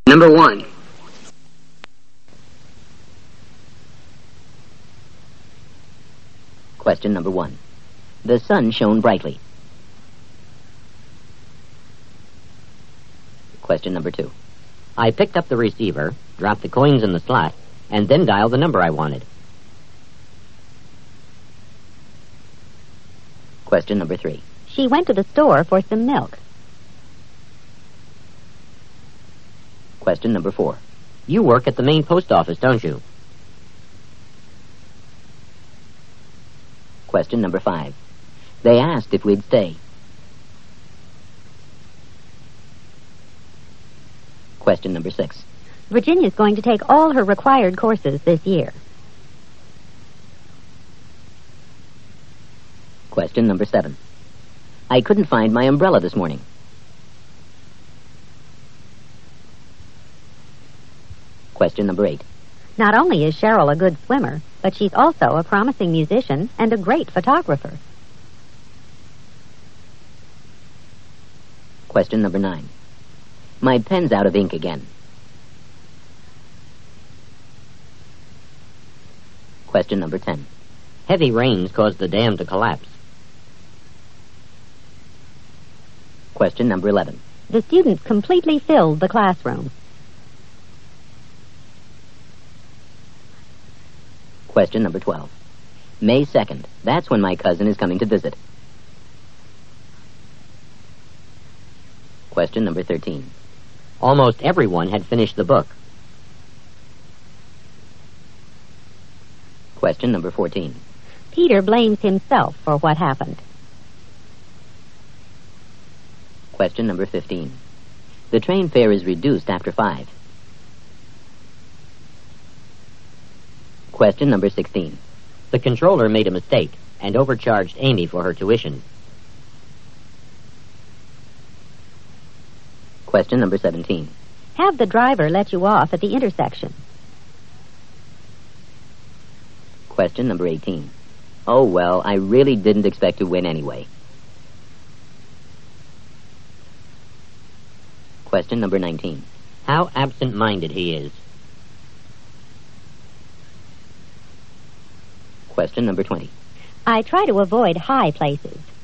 Number 1. Question number 1. The sun shone brightly. Question number 2. I picked up the receiver, dropped the coins in the slot, and then dialed the number I wanted. Question number 3. She went to the store for some milk. Question number 4. You work at the main post office, don't you? Question number 5. They asked if we'd stay. Question number 6. Virginia's going to take all her required courses this year. Question number 7. I couldn't find my umbrella this morning. Question number 8. Not only is Cheryl a good swimmer, but she's also a promising musician and a great photographer. Question number 9. My pen's out of ink again. Question number 10. Heavy rains caused the dam to collapse. Question number 11. The students completely filled the classroom. Question number 12. May 2nd. That's when my cousin is coming to visit. Question number 13. Almost everyone had finished the book. Question number 14. Peter blames himself for what happened. Question number 15. The train fare is reduced after 5. Question number 16. The controller made a mistake and overcharged Amy for her tuition. Question number 17. Have the driver let you off at the intersection. Question number 18. Oh, well, I really didn't expect to win anyway. Question number 19. How absent-minded he is. Question number 20. I try to avoid high places.